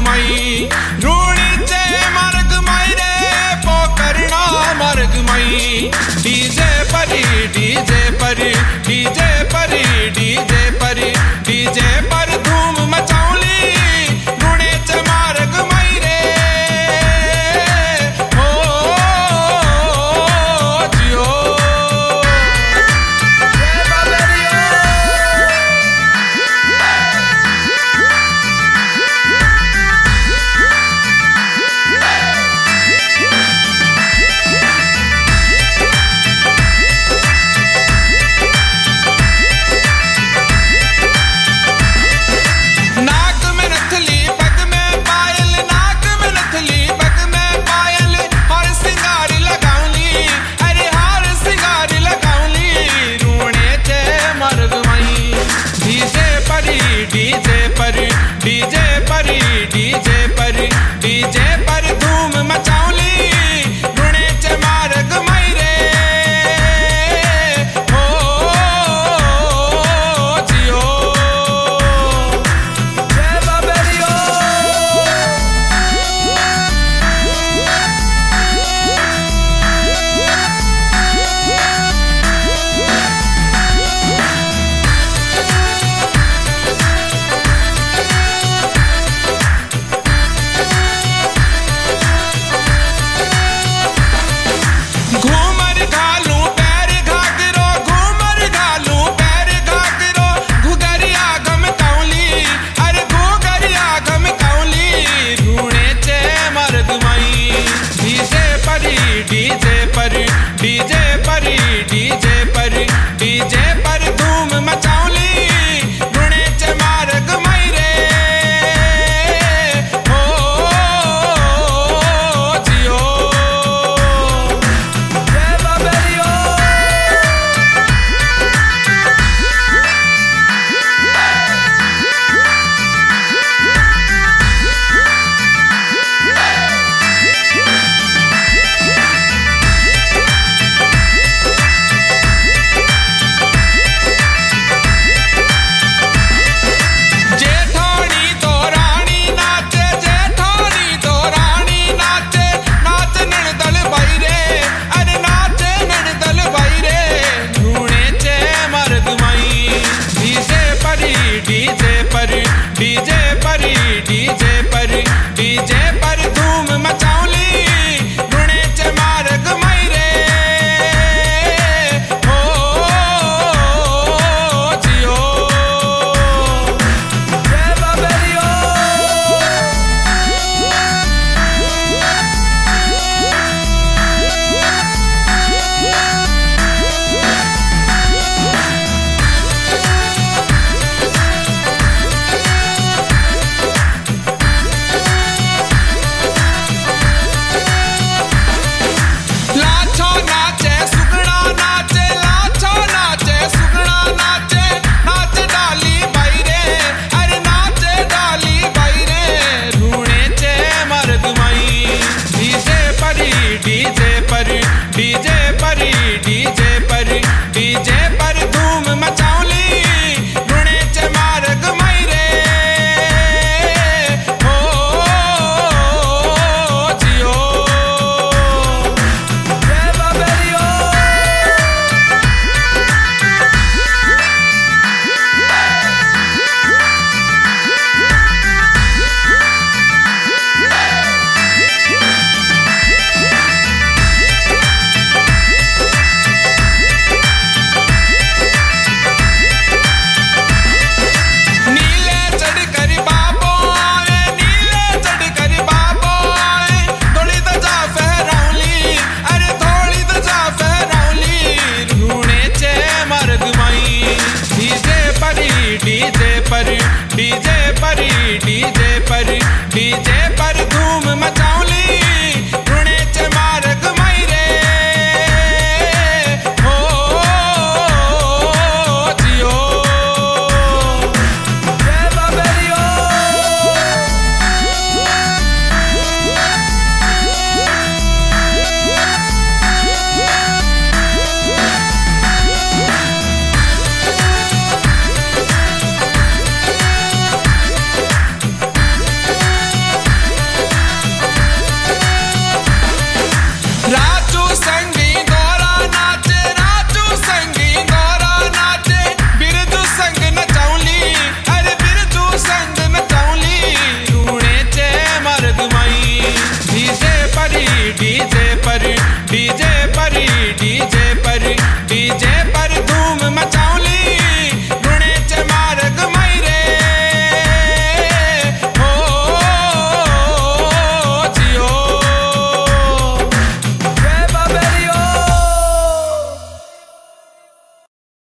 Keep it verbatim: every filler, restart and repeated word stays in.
मई रूणीचे मार्ग मई रे पोकरणा मार्ग मई डीजे परी डीजे परी डीजे परी डीजे परी डीजे पर धूम मचाऊली रूणीचे मार्ग मई रे हो जियो डीजे परी डीजे परी डीजे परी डीजे पर धूम मचाऊली रूणीचे मार्ग मई रे हो जियो जय बाबेरियो घूमर घालू पैर घाघरो घूमर घालू पैर घाघरो घुघरिया घम काउली अरे घुघरिया घम काउली रूणीचे मार्ग मई डीजे परी डीजे परी डीजे परी डीजे परी डीजे पर धूम मचाऊली रूणीचे मार्ग मई रे हो जियो डीजे परी डीजे परी डीजे परी डीजे पर धूम मचाऊली रूणीचे मार्ग मई रे हो जियो जय बाबेरियो डीजे परी डीजे परी डीजे परी डीजे पर धूम मचाऊली रूणीचे मार्ग मई रे हो जियो जय बाबेरियो डीजे परी डीजे परी डीजे परी डीजे पर धूम मचाऊली